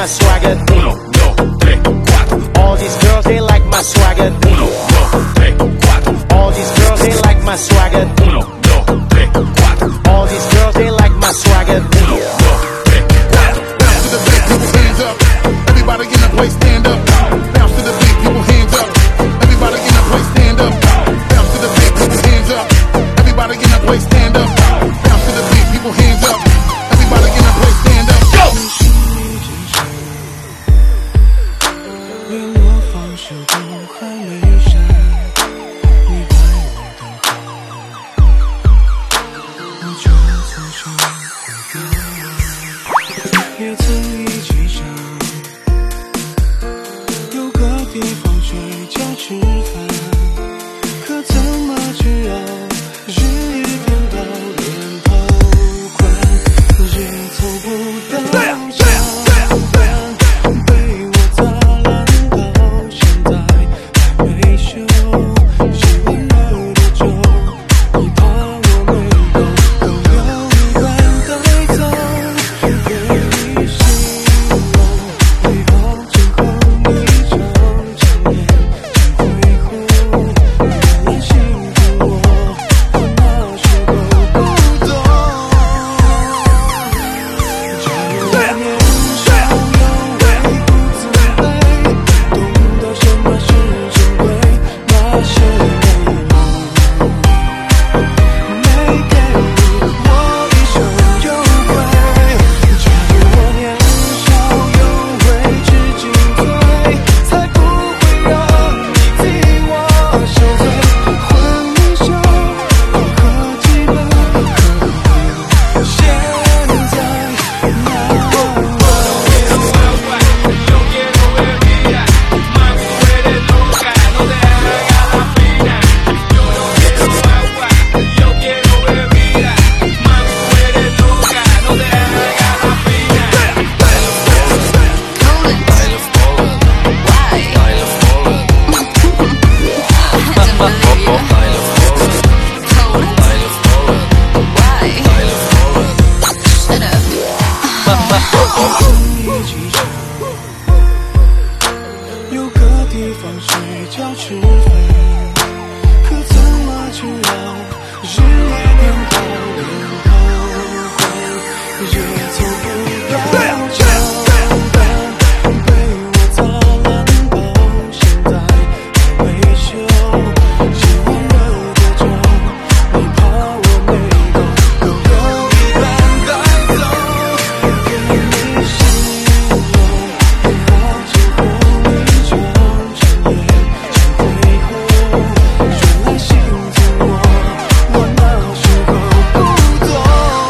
my swagger. 1, 2, 3, 4. All these girls, they like my swagger. 1, 2, 3, 4. All these girls, they like my swagger. 1, 2, 3, 4. All these girls, they like my swagger. 1, 2, 3, 4. Bounce to the beat, people hands up. Everybody in the place stand up. Bounce to the beat, people hands up. Everybody in the place stand up. Bounce to the beat, people hands up. Everybody in the place stand up. Bounce to the beat, people hands up. Everybody in the place stand up. Go! 联络方式都还没删，你待我的好，我就从生活掉。也曾一起想有个地方睡觉吃饭，可怎么去熬，日夜颠倒脸跑宽，也凑不到家。有个地方睡觉吃饭，可怎么去熬，日夜颠倒脸跑宽，也凑不到家。被我砸烂到现在还没修，夜晚热的酒，你怕我没够，都有一半带走。给你形容，你好之后你就成烟，想回后，原来心疼我那时候不懂。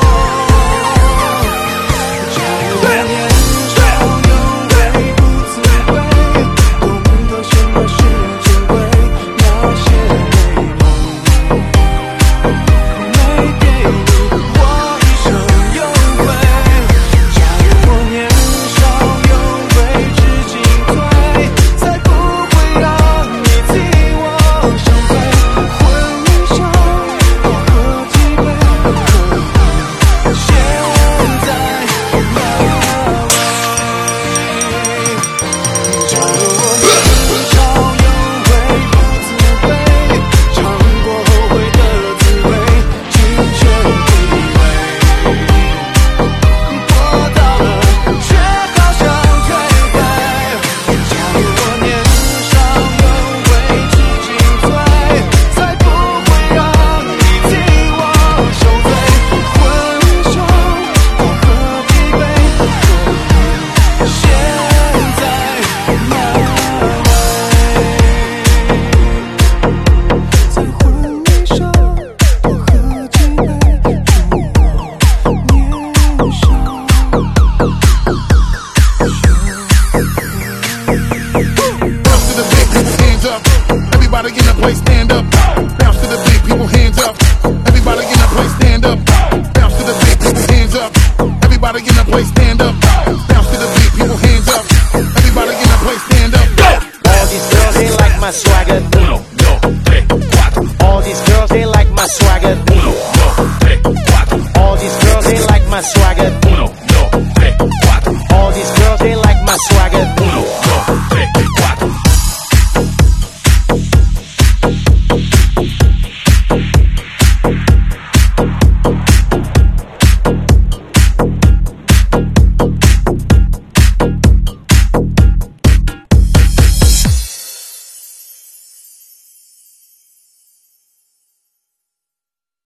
假如我年少有为不自卑，懂得什么是珍贵，那些美梦没给你，我一生有愧。假如我年少有为知进退，才不会让你替我伤悲。昏迷上我喝几杯，现在哪位？假如我年少有为不自卑，尝过后悔的滋味，金钱地位得到了，却好想推开。假如我年少有为知进退，才不会让你替我受罪。昏迷中我喝几杯，现在哪位？在昏迷上我喝几杯，祝我年少。 Bounce to the beat, people hands up. Everybody in the place stand up.